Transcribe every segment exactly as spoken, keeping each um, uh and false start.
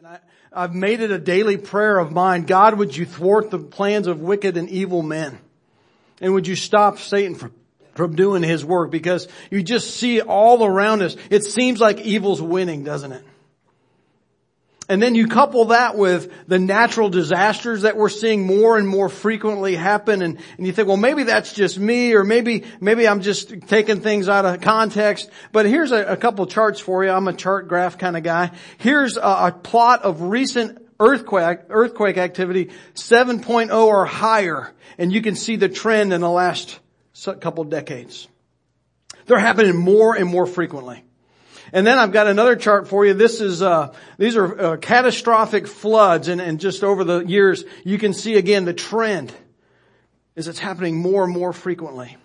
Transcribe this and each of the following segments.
And I, I've made it a daily prayer of mine. God, would you thwart the plans of wicked and evil men? And would you stop Satan from, from doing his work? Because you just see it all around us. It seems like evil's winning, doesn't it? And then you couple that with the natural disasters that we're seeing more and more frequently happen. And, and you think, well, maybe that's just me, or maybe, maybe I'm just taking things out of context. But here's a, a couple charts for you. I'm a chart graph kind of guy. Here's a, a plot of recent earthquake, earthquake activity, seven point oh or higher. And you can see the trend in the last couple decades. They're happening more and more frequently. And then I've got another chart for you. This is, uh, these are uh, catastrophic floods. And, and just over the years, you can see again the trend is it's happening more and more frequently.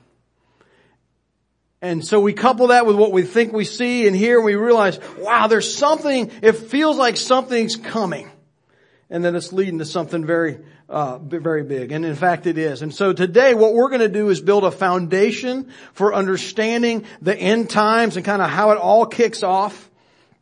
And so we couple that with what we think we see and hear, and we realize, wow, there's something, it feels like something's coming. And then it's leading to something very, uh, very big. And in fact, it is. And so today, what we're going to do is build a foundation for understanding the end times and kind of how it all kicks off.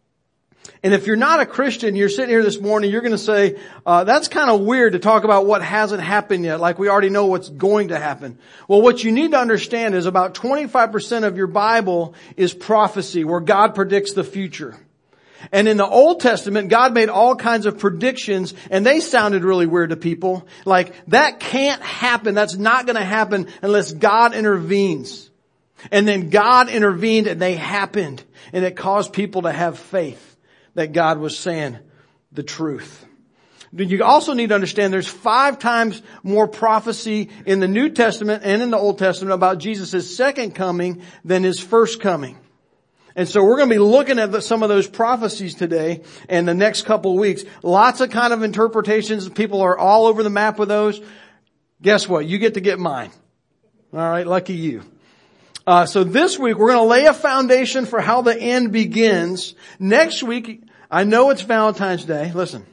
And if you're not a Christian, you're sitting here this morning, you're going to say, uh, that's kind of weird to talk about what hasn't happened yet, like we already know what's going to happen. Well, what you need to understand is about twenty-five percent of your Bible is prophecy, where God predicts the future. And in the Old Testament, God made all kinds of predictions, and they sounded really weird to people. Like, that can't happen. That's not going to happen unless God intervenes. And then God intervened, and they happened. And it caused people to have faith that God was saying the truth. You also need to understand there's five times more prophecy in the New Testament and in the Old Testament about Jesus' second coming than his first coming. And so we're going to be looking at the, some of those prophecies today and the next couple of weeks. Lots of kind of interpretations. People are all over the map with those. Guess what? You get to get mine. All right. Lucky you. Uh, so this week we're going to lay a foundation for how the end begins. Next week, I know it's Valentine's Day. Listen.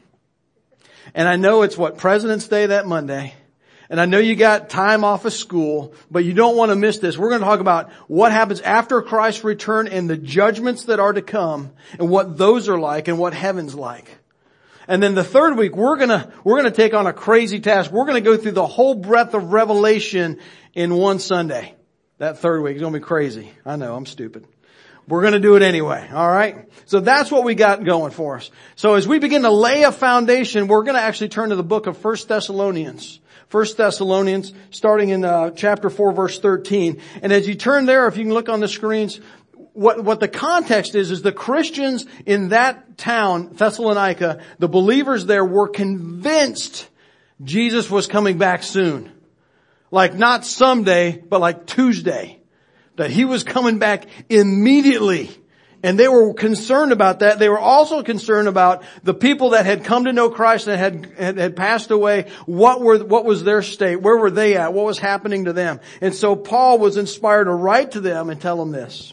And I know it's what? President's Day that Monday. And I know you got time off of school, but you don't want to miss this. We're going to talk about what happens after Christ's return and the judgments that are to come and what those are like and what heaven's like. And then the third week, we're going to, we're going to take on a crazy task. We're going to go through the whole breadth of Revelation in one Sunday. That third week is going to be crazy. I know, I'm stupid. We're going to do it anyway. All right. So that's what we got going for us. So as we begin to lay a foundation, we're going to actually turn to the book of First Thessalonians. First Thessalonians, starting in uh, chapter four, verse thirteen. And as you turn there, if you can look on the screens, what, what the context is, is the Christians in that town, Thessalonica, the believers there were convinced Jesus was coming back soon. Like not someday, but like Tuesday. That he was coming back immediately. And they were concerned about that. They were also concerned about the people that had come to know Christ and had, had, had passed away. What were, what was their state? Where were they at? What was happening to them? And so Paul was inspired to write to them and tell them this.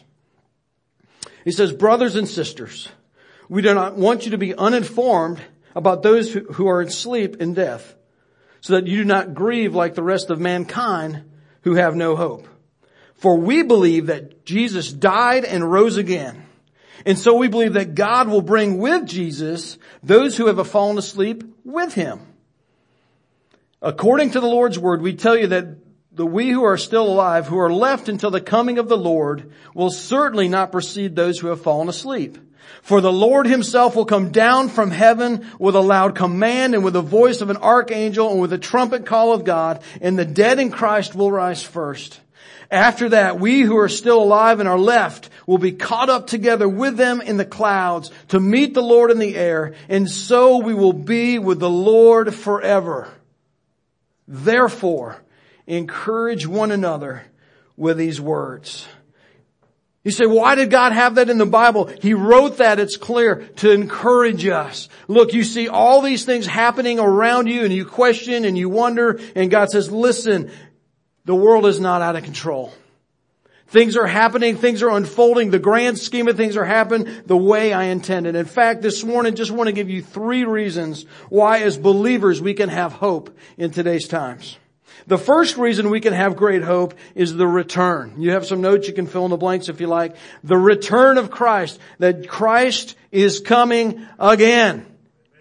He says, brothers and sisters, we do not want you to be uninformed about those who, who are asleep in death, so that you do not grieve like the rest of mankind who have no hope. For we believe that Jesus died and rose again. And so we believe that God will bring with Jesus those who have fallen asleep with him. According to the Lord's word, we tell you that the we who are still alive, who are left until the coming of the Lord, will certainly not precede those who have fallen asleep. For the Lord himself will come down from heaven with a loud command and with the voice of an archangel and with the trumpet call of God, and the dead in Christ will rise first. After that, we who are still alive and are left will be caught up together with them in the clouds to meet the Lord in the air, and so we will be with the Lord forever. Therefore, encourage one another with these words. You say, why did God have that in the Bible? He wrote that, it's clear, to encourage us. Look, you see all these things happening around you, and you question and you wonder, and God says, listen, the world is not out of control. Things are happening. Things are unfolding. The grand scheme of things are happening the way I intended. In fact, this morning, just want to give you three reasons why as believers we can have hope in today's times. The first reason we can have great hope is the return. You have some notes, you can fill in the blanks if you like. The return of Christ. That Christ is coming again.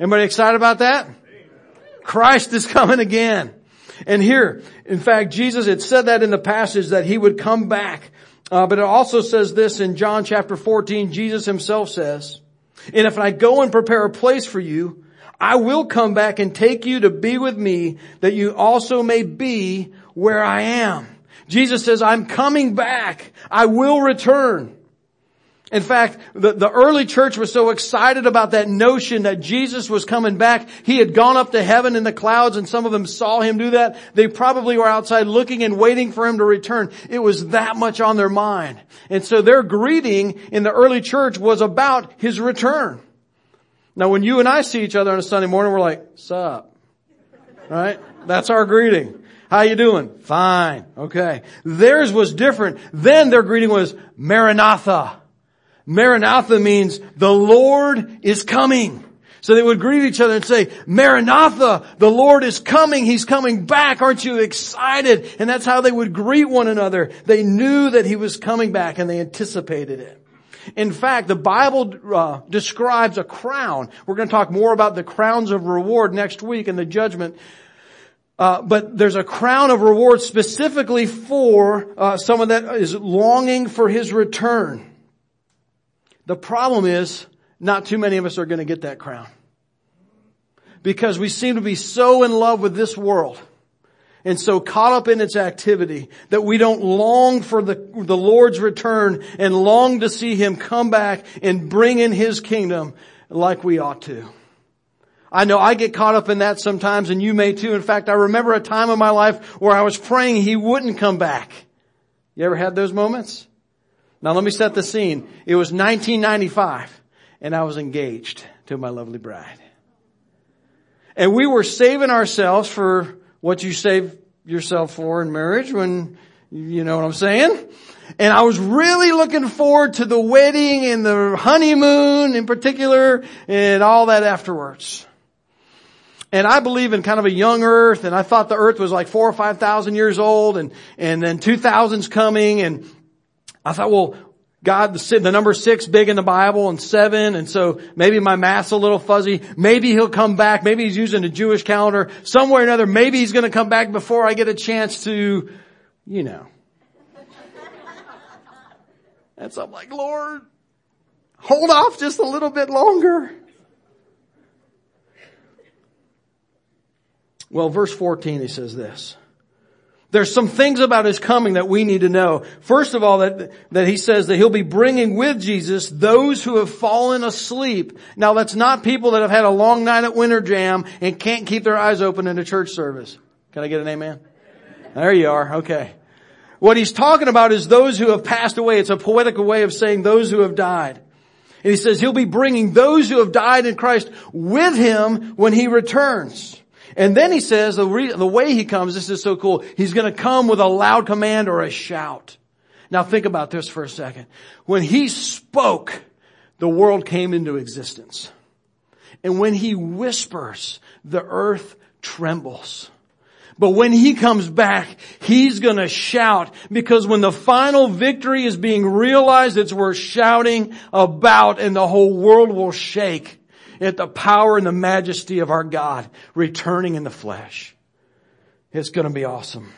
Anybody excited about that? Christ is coming again. And here, in fact, Jesus had said that in the passage that He would come back. Uh, but it also says this in John chapter fourteen. Jesus Himself says, and if I go and prepare a place for you, I will come back and take you to be with me, that you also may be where I am. Jesus says, I'm coming back. I will return. In fact, the, the early church was so excited about that notion that Jesus was coming back. He had gone up to heaven in the clouds, and some of them saw Him do that. They probably were outside looking and waiting for Him to return. It was that much on their mind. And so their greeting in the early church was about His return. Now when you and I see each other on a Sunday morning, we're like, sup? Right? That's our greeting. How you doing? Fine. Okay. Theirs was different. Then their greeting was Maranatha. Maranatha means the Lord is coming. So they would greet each other and say, Maranatha, the Lord is coming. He's coming back. Aren't you excited? And that's how they would greet one another. They knew that He was coming back and they anticipated it. In fact, the Bible uh, describes a crown. We're going to talk more about the crowns of reward next week in the judgment. Uh, but there's a crown of reward specifically for uh, someone that is longing for His return. The problem is, not too many of us are going to get that crown. Because we seem to be so in love with this world and so caught up in its activity that we don't long for the, the Lord's return and long to see Him come back and bring in His kingdom like we ought to. I know I get caught up in that sometimes, and you may too. In fact, I remember a time in my life where I was praying He wouldn't come back. You ever had those moments? Now let me set the scene. It was nineteen ninety-five and I was engaged to my lovely bride. And we were saving ourselves for what you save yourself for in marriage, when, you know what I'm saying? And I was really looking forward to the wedding and the honeymoon in particular and all that afterwards. And I believe in kind of a young earth, and I thought the earth was like four or five thousand years old, and, and then two thousand's coming, and I thought, well, God, the, the number six big in the Bible, and seven, and so maybe my math's a little fuzzy. Maybe He'll come back. Maybe He's using a Jewish calendar. Some way or another, maybe He's going to come back before I get a chance to, you know. And so I'm like, Lord, hold off just a little bit longer. Well, verse fourteen, He says this. There's some things about His coming that we need to know. First of all, that, that He says that He'll be bringing with Jesus those who have fallen asleep. Now that's not people that have had a long night at Winter Jam and can't keep their eyes open in a church service. Can I get an amen? There you are. Okay. What He's talking about is those who have passed away. It's a poetical way of saying those who have died. And He says He'll be bringing those who have died in Christ with Him when He returns. And then He says, the, re- the way He comes, this is so cool, He's going to come with a loud command or a shout. Now think about this for a second. When He spoke, the world came into existence. And when He whispers, the earth trembles. But when He comes back, He's going to shout, because when the final victory is being realized, it's worth shouting about, and the whole world will shake at the power and the majesty of our God returning in the flesh. It's going to be awesome.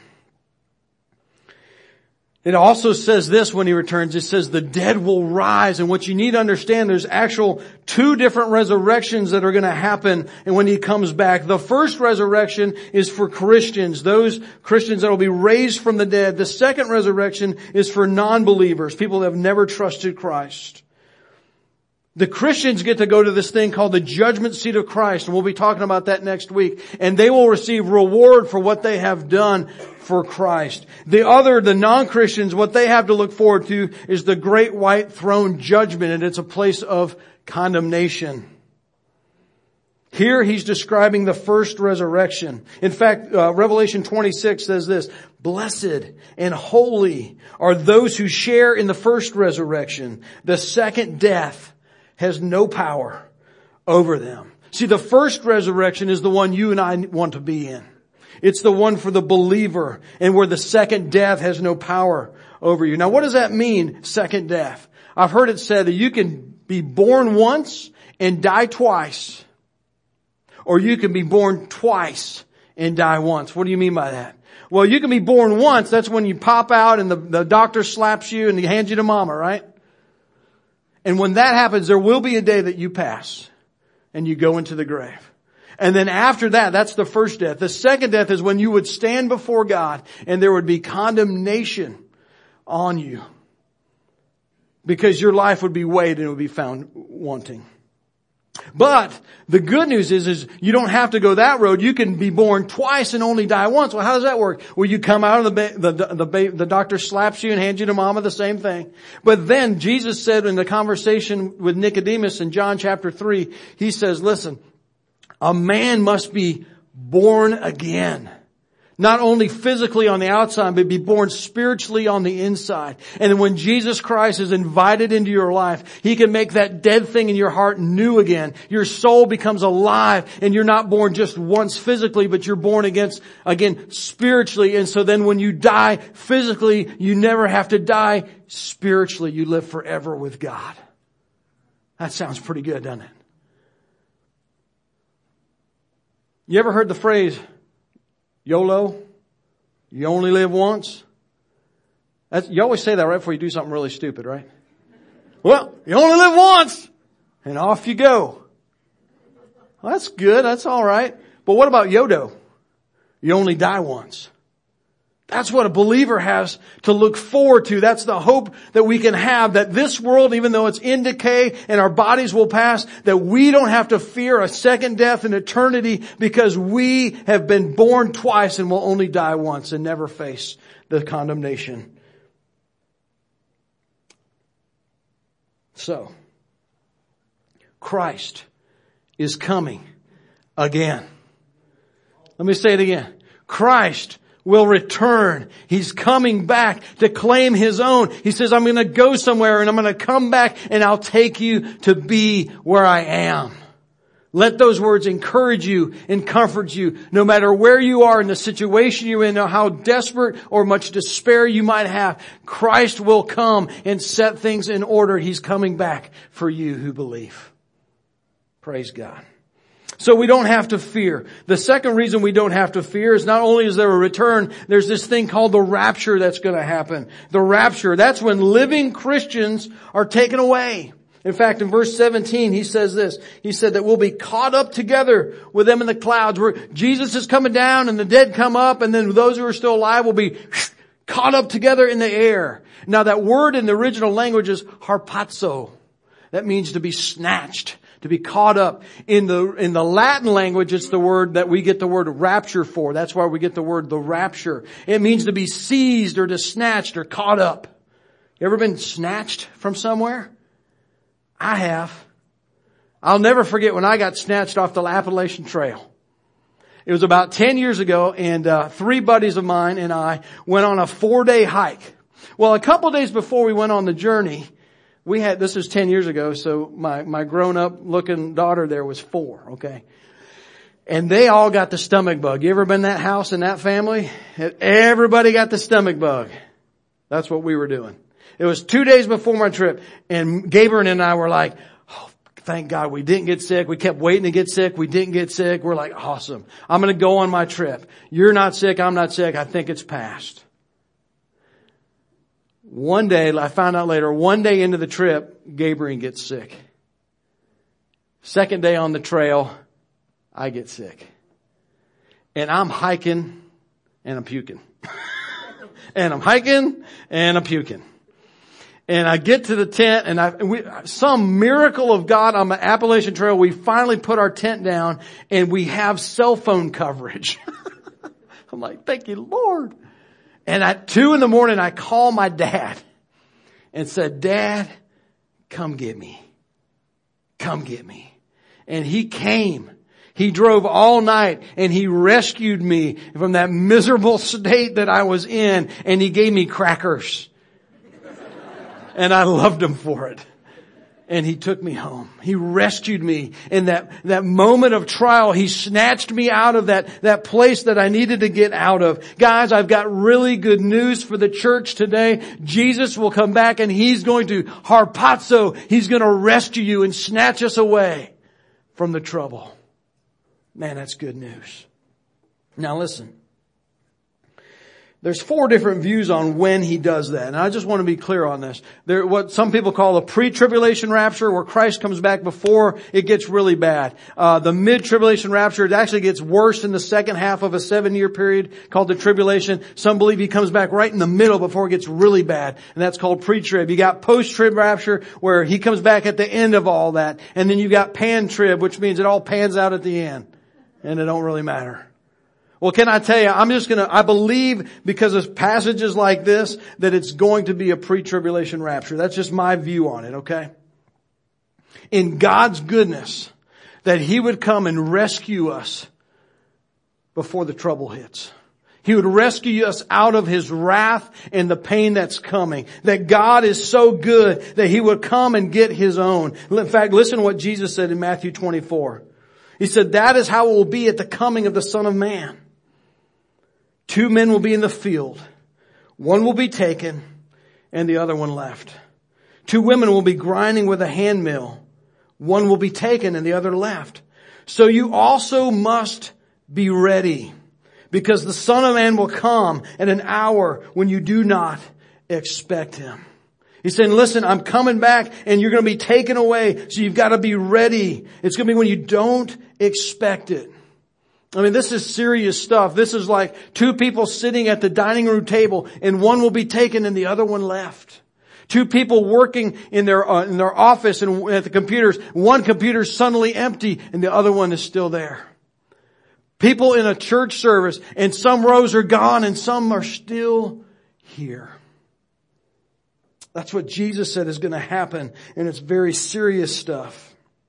It also says this when He returns. It says the dead will rise. And what you need to understand, there's actual two different resurrections that are going to happen and when He comes back. The first resurrection is for Christians, those Christians that will be raised from the dead. The second resurrection is for non-believers, people that have never trusted Christ. The Christians get to go to this thing called the judgment seat of Christ, and we'll be talking about that next week. And they will receive reward for what they have done for Christ. The other, the non-Christians, what they have to look forward to is the great white throne judgment, and it's a place of condemnation. Here He's describing the first resurrection. In fact, uh, Revelation twenty-six says this, blessed and holy are those who share in the first resurrection. The second death has no power over them. See, the first resurrection is the one you and I want to be in. It's the one for the believer, and where the second death has no power over you. Now, what does that mean, second death? I've heard it said that you can be born once and die twice. or you can be born twice and die once. What do you mean by that? Well, you can be born once. That's when you pop out and the, the doctor slaps you and he hands you to mama, right? And when that happens, there will be a day that you pass and you go into the grave. And then after that, that's the first death. The second death is when you would stand before God and there would be condemnation on you because your life would be weighed and it would be found wanting. But the good news is, is you don't have to go that road. You can be born twice and only die once. Well, how does that work? Well, you come out of the, ba- the, the, the, the doctor slaps you and hands you to mama, the same thing. But then Jesus said in the conversation with Nicodemus in John chapter three, he says, listen, a man must be born again. Not only physically on the outside, but be born spiritually on the inside. And when Jesus Christ is invited into your life, He can make that dead thing in your heart new again. Your soul becomes alive and you're not born just once physically, but you're born against, again, spiritually. And so then when you die physically, you never have to die spiritually. You live forever with God. That sounds pretty good, doesn't it? You ever heard the phrase, YOLO? You only live once? That's, you always say that right before you do something really stupid, right? Well, you only live once! And off you go. Well, that's good. That's all right. But what about YODO? You only die once. That's what a believer has to look forward to. That's the hope that we can have, that this world, even though it's in decay and our bodies will pass, that we don't have to fear a second death in eternity because we have been born twice and will only die once and never face the condemnation. So, Christ is coming again. Let me say it again. Christ will return. He's coming back to claim His own. He says, I'm going to go somewhere and I'm going to come back and I'll take you to be where I am. Let those words encourage you and comfort you. No matter where you are in the situation you're in, or how desperate or much despair you might have, Christ will come and set things in order. He's coming back for you who believe. Praise God. So we don't have to fear. The second reason we don't have to fear is not only is there a return, there's this thing called the rapture that's going to happen. The rapture, that's when living Christians are taken away. In fact, in verse seventeen, he says this. He said that we'll be caught up together with them in the clouds. Where Jesus is coming down and the dead come up, and then those who are still alive will be caught up together in the air. Now that word in the original language is harpazo. That means to be snatched, to be caught up. In the, in the Latin language, it's the word that we get the word rapture for. That's why we get the word the rapture. It means to be seized or to snatched or caught up. You ever been snatched from somewhere? I have. I'll never forget when I got snatched off the Appalachian Trail. It was about ten years ago, and uh, three buddies of mine and I went on a four-day hike. Well, a couple of days before we went on the journey, we had, this was ten years ago, so my, my grown-up looking daughter there was four, okay? And they all got the stomach bug. You ever been in that house in that family? Everybody got the stomach bug. That's what we were doing. It was two days before my trip, and Gabriel and I were like, oh, thank God we didn't get sick. We kept waiting to get sick. We didn't get sick. We're like, awesome. I'm going to go on my trip. You're not sick. I'm not sick. I think it's passed. One day, I found out later, one day into the trip, Gabriel gets sick. Second day on the trail, I get sick. And I'm hiking and I'm puking. and I'm hiking and I'm puking. And I get to the tent, and I, and we, some miracle of God on the Appalachian Trail, we finally put our tent down and we have cell phone coverage. I'm like, thank you, Lord. And at two in the morning, I call my dad and said, Dad, come get me. Come get me. And he came. He drove all night and he rescued me from that miserable state that I was in, and he gave me crackers. And I loved him for it. And he took me home. He rescued me in that, that moment of trial. He snatched me out of that, that place that I needed to get out of. Guys, I've got really good news for the church today. Jesus will come back and He's going to harpazo. He's going to rescue you and snatch us away from the trouble. Man, that's good news. Now listen. There's four different views on when He does that. And I just want to be clear on this. There, what some people call a pre-tribulation rapture, where Christ comes back before it gets really bad. Uh, the mid-tribulation rapture, it actually gets worse in the second half of a seven-year period called the tribulation. Some believe He comes back right in the middle before it gets really bad. And that's called pre-trib. You got post-trib rapture, where He comes back at the end of all that. And then you got pan-trib, which means it all pans out at the end. And it don't really matter. Well, can I tell you, I'm just gonna, I believe because of passages like this, that it's going to be a pre-tribulation rapture. That's just my view on it, okay? In God's goodness, that He would come and rescue us before the trouble hits. He would rescue us out of His wrath and the pain that's coming. That God is so good that He would come and get His own. In fact, listen to what Jesus said in Matthew twenty-four. He said, that is how it will be at the coming of the Son of Man. Two men will be in the field. One will be taken and the other one left. Two women will be grinding with a handmill. One will be taken and the other left. So you also must be ready, because the Son of Man will come at an hour when you do not expect Him. He's saying, listen, I'm coming back and you're going to be taken away. So you've got to be ready. It's going to be when you don't expect it. I mean, this is serious stuff. This is like two people sitting at the dining room table, and one will be taken and the other one left. Two people working in their uh, in their office and at the computers. One computer's suddenly empty and the other one is still there. People in a church service, and some rows are gone and some are still here. That's what Jesus said is going to happen, and it's very serious stuff.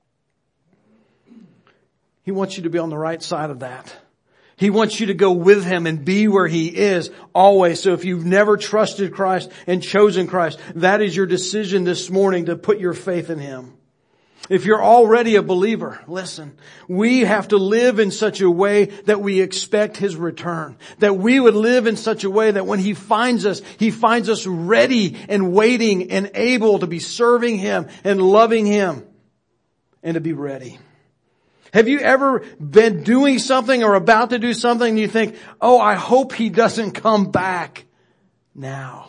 He wants you to be on the right side of that. He wants you to go with Him and be where He is always. So if you've never trusted Christ and chosen Christ, that is your decision this morning, to put your faith in Him. If you're already a believer, listen, we have to live in such a way that we expect His return. That we would live in such a way that when He finds us, He finds us ready and waiting and able to be serving Him and loving Him and to be ready. Have you ever been doing something or about to do something and you think, oh, I hope He doesn't come back now?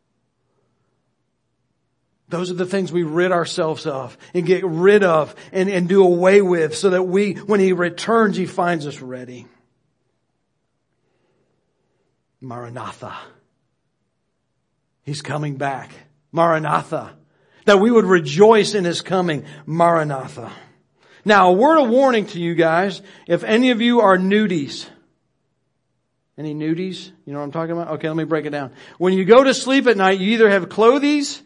Those are the things we rid ourselves of and get rid of and, and do away with, so that we, when He returns, He finds us ready. Maranatha. He's coming back. Maranatha. That we would rejoice in His coming. Maranatha. Now, a word of warning to you guys, if any of you are nudies. Any nudies? You know what I'm talking about? Okay, let me break it down. When you go to sleep at night, you either have clothies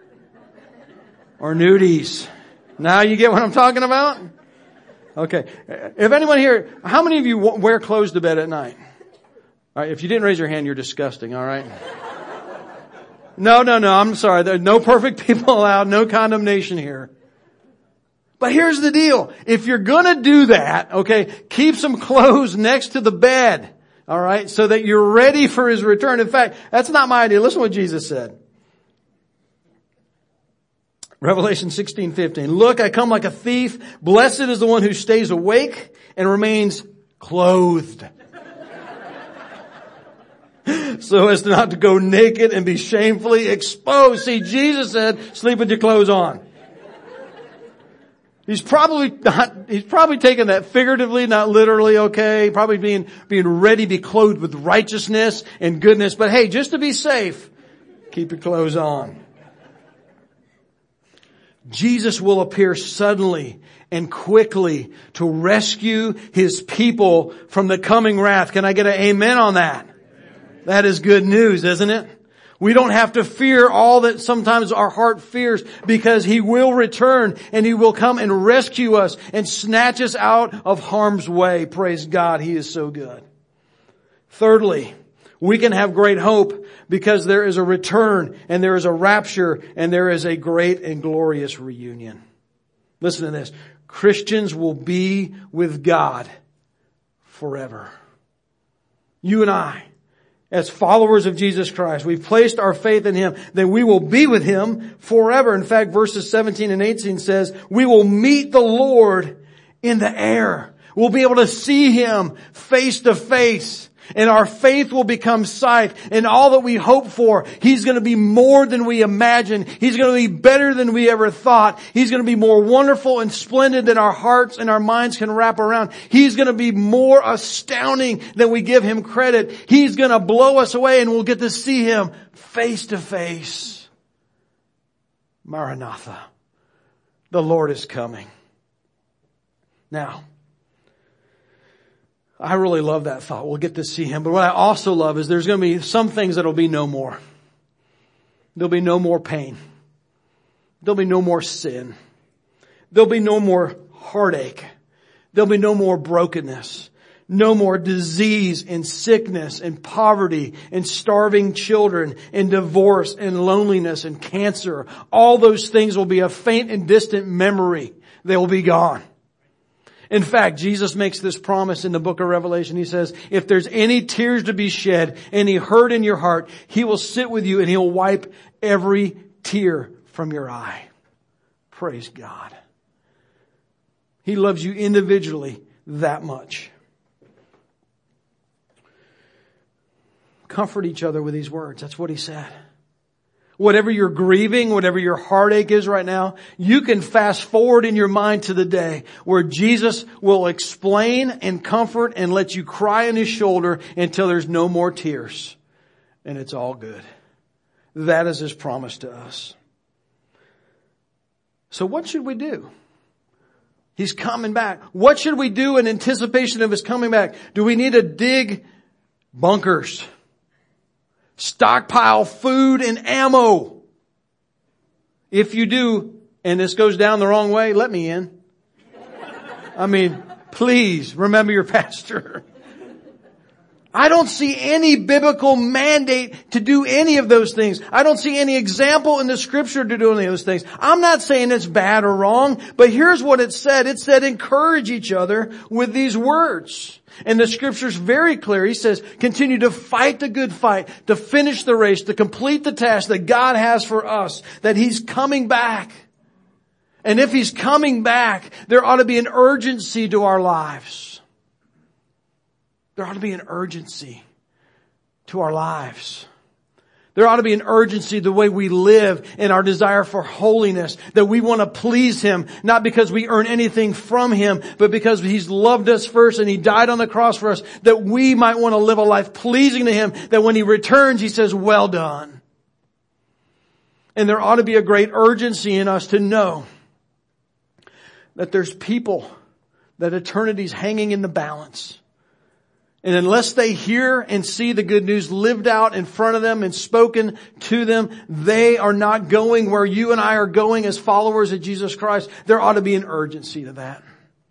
or nudies. Now you get what I'm talking about? Okay. If anyone here, how many of you wear clothes to bed at night? All right, if you didn't raise your hand, you're disgusting, all right? No, no, no, I'm sorry. There are no perfect people allowed, no condemnation here. But here's the deal. If you're gonna do that, okay, keep some clothes next to the bed, all right, so that you're ready for His return. In fact, that's not my idea. Listen to what Jesus said. Revelation sixteen fifteen. Look, I come like a thief. Blessed is the one who stays awake and remains clothed, so as not to go naked and be shamefully exposed. See, Jesus said, sleep with your clothes on. He's probably not, he's probably taking that figuratively, not literally, okay? Probably being, being ready to be clothed with righteousness and goodness. But hey, just to be safe, keep your clothes on. Jesus will appear suddenly and quickly to rescue His people from the coming wrath. Can I get an amen on that? Amen. That is good news, isn't it? We don't have to fear all that sometimes our heart fears, because He will return and He will come and rescue us and snatch us out of harm's way. Praise God. He is so good. Thirdly, we can have great hope because there is a return and there is a rapture and there is a great and glorious reunion. Listen to this. Christians will be with God forever. You and I, as followers of Jesus Christ, we've placed our faith in Him, then we will be with Him forever. In fact, verses seventeen and eighteen says, we will meet the Lord in the air. We'll be able to see Him face to face. And our faith will become sight. And all that we hope for, He's going to be more than we imagine. He's going to be better than we ever thought. He's going to be more wonderful and splendid than our hearts and our minds can wrap around. He's going to be more astounding than we give Him credit. He's going to blow us away and we'll get to see Him face to face. Maranatha. The Lord is coming. Now, I really love that thought. We'll get to see Him. But what I also love is there's going to be some things that'll be no more. There'll be no more pain. There'll be no more sin. There'll be no more heartache. There'll be no more brokenness. No more disease and sickness and poverty and starving children and divorce and loneliness and cancer. All those things will be a faint and distant memory. They will be gone. In fact, Jesus makes this promise in the book of Revelation. He says, if there's any tears to be shed, any hurt in your heart, He will sit with you and He'll wipe every tear from your eye. Praise God. He loves you individually that much. Comfort each other with these words. That's what He said. Whatever you're grieving, whatever your heartache is right now, you can fast forward in your mind to the day where Jesus will explain and comfort and let you cry on His shoulder until there's no more tears. And it's all good. That is His promise to us. So what should we do? He's coming back. What should we do in anticipation of His coming back? Do we need to dig bunkers? Stockpile food and ammo. If you do, and this goes down the wrong way, let me in. I mean, please remember your pastor. I don't see any biblical mandate to do any of those things. I don't see any example in the Scripture to do any of those things. I'm not saying it's bad or wrong, but here's what it said. It said encourage each other with these words. And the Scripture's very clear. He says, continue to fight the good fight, to finish the race, to complete the task that God has for us, that He's coming back. And if He's coming back, there ought to be an urgency to our lives. There ought to be an urgency to our lives. There ought to be an urgency the way we live and our desire for holiness, that we want to please Him, not because we earn anything from Him, but because He's loved us first and He died on the cross for us, that we might want to live a life pleasing to Him, that when He returns, He says, well done. And there ought to be a great urgency in us to know that there's people that eternity's hanging in the balance. And unless they hear and see the good news lived out in front of them and spoken to them, they are not going where you and I are going as followers of Jesus Christ. There ought to be an urgency to that.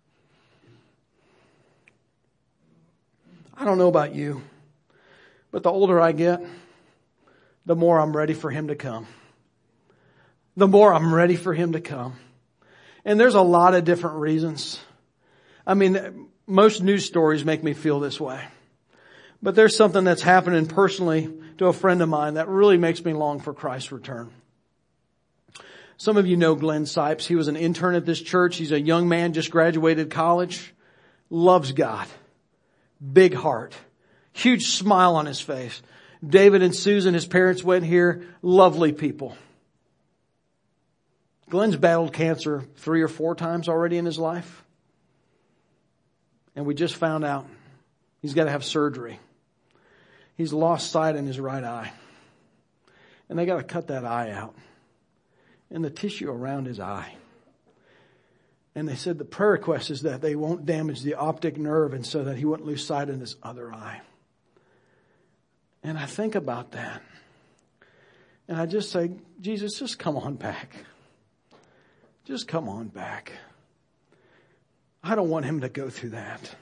I don't know about you, but the older I get, the more I'm ready for Him to come. The more I'm ready for Him to come. And there's a lot of different reasons. I mean, most news stories make me feel this way. But there's something that's happening personally to a friend of mine that really makes me long for Christ's return. Some of you know Glenn Sipes. He was an intern at this church. He's a young man, just graduated college. Loves God. Big heart. Huge smile on his face. David and Susan, his parents, went here. Lovely people. Glenn's battled cancer three or four times already in his life. And we just found out he's got to have surgery. He's lost sight in his right eye. And they got to cut that eye out. And the tissue around his eye. And they said the prayer request is that they won't damage the optic nerve and so that he wouldn't lose sight in his other eye. And I think about that. And I just say, Jesus, just come on back. Just come on back. I don't want him to go through that.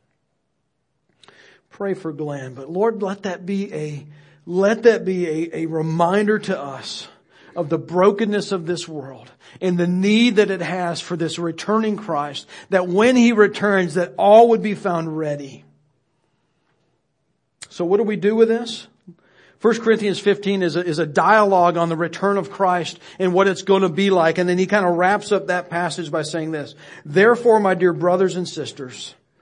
Pray for Glenn, but Lord, let that be a, let that be a, a reminder to us of the brokenness of this world and the need that it has for this returning Christ, that when He returns, that all would be found ready. So what do we do with this? First Corinthians fifteen is a, is a dialogue on the return of Christ and what it's going to be like. And then he kind of wraps up that passage by saying this. Therefore, my dear brothers and sisters,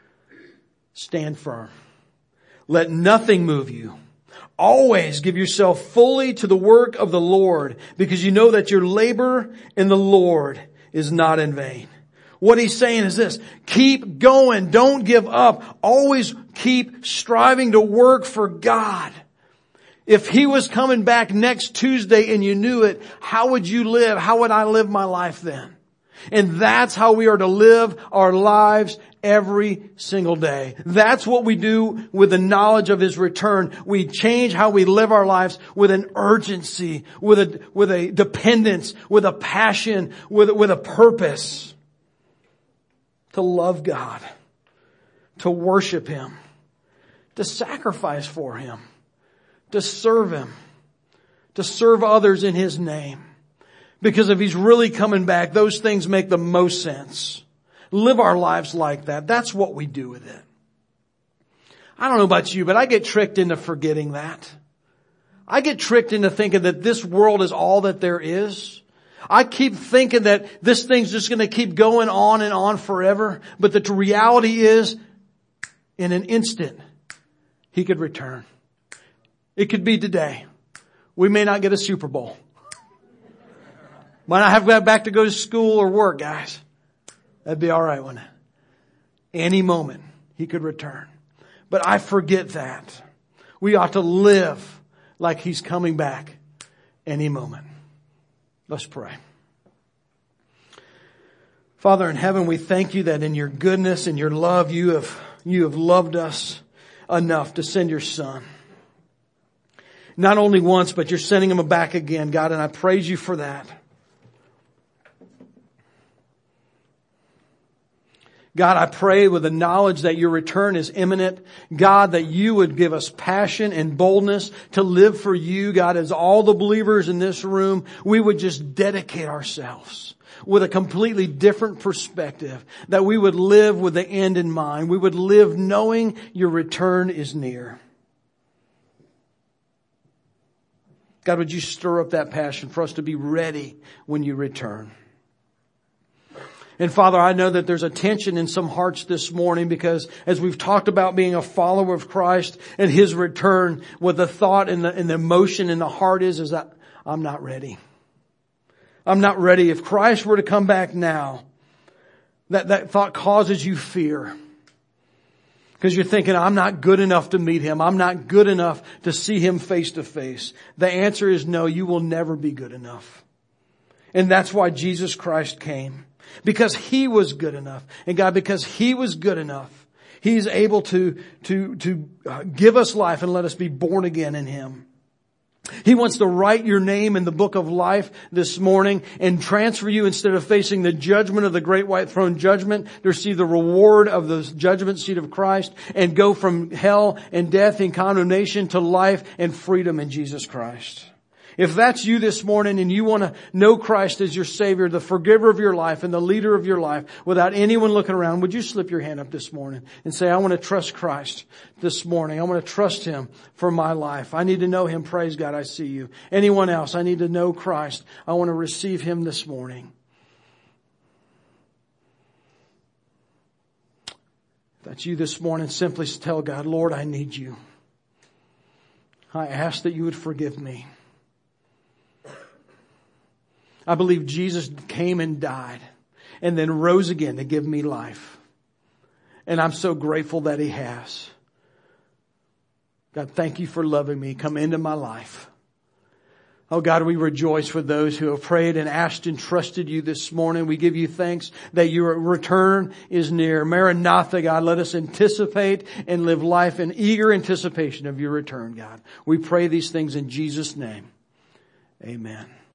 stand firm. Let nothing move you. Always give yourself fully to the work of the Lord, because you know that your labor in the Lord is not in vain. What he's saying is this: keep going. Don't give up. Always keep striving to work for God. If He was coming back next Tuesday and you knew it, how would you live? How would I live my life then? And that's how we are to live our lives every single day. That's what we do with the knowledge of His return. We change how we live our lives with an urgency, with a, with a dependence, with a passion, with, with a purpose. To love God, to worship Him, to sacrifice for Him, to serve Him, to serve others in His name. Because if He's really coming back, those things make the most sense. Live our lives like that. That's what we do with it. I don't know about you, but I get tricked into forgetting that. I get tricked into thinking that this world is all that there is. I keep thinking that this thing's just going to keep going on and on forever. But the reality is, in an instant, He could return. It could be today. We may not get a Super Bowl. Might not have to go back to go to school or work, guys. That'd be all right, wouldn't it? Any moment, He could return. But I forget that. We ought to live like He's coming back any moment. Let's pray. Father in heaven, we thank You that in Your goodness and Your love, You have, You have loved us enough to send Your Son. Not only once, but You're sending Him back again, God, and I praise You for that. God, I pray with the knowledge that Your return is imminent. God, that You would give us passion and boldness to live for You. God, as all the believers in this room, we would just dedicate ourselves with a completely different perspective. That we would live with the end in mind. We would live knowing Your return is near. God, would You stir up that passion for us to be ready when You return? And Father, I know that there's a tension in some hearts this morning because as we've talked about being a follower of Christ and His return, what the thought and the, and the emotion in the heart is, is that I'm not ready. I'm not ready. If Christ were to come back now, that, that thought causes you fear. Because you're thinking, I'm not good enough to meet Him. I'm not good enough to see Him face to face. The answer is no, you will never be good enough. And that's why Jesus Christ came. Because He was good enough. And God, because He was good enough, He's able to, to, to give us life and let us be born again in Him. He wants to write your name in the book of life this morning and transfer you, instead of facing the judgment of the great white throne judgment, to receive the reward of the judgment seat of Christ and go from hell and death and condemnation to life and freedom in Jesus Christ. If that's you this morning and you want to know Christ as your Savior, the forgiver of your life and the leader of your life, without anyone looking around, would you slip your hand up this morning and say, I want to trust Christ this morning. I want to trust Him for my life. I need to know Him. Praise God, I see you. Anyone else? I need to know Christ. I want to receive Him this morning. If that's you this morning, simply tell God, Lord, I need You. I ask that You would forgive me. I believe Jesus came and died and then rose again to give me life. And I'm so grateful that He has. God, thank You for loving me. Come into my life. Oh God, we rejoice for those who have prayed and asked and trusted You this morning. We give You thanks that Your return is near. Maranatha, God, let us anticipate and live life in eager anticipation of Your return, God. We pray these things in Jesus' name. Amen.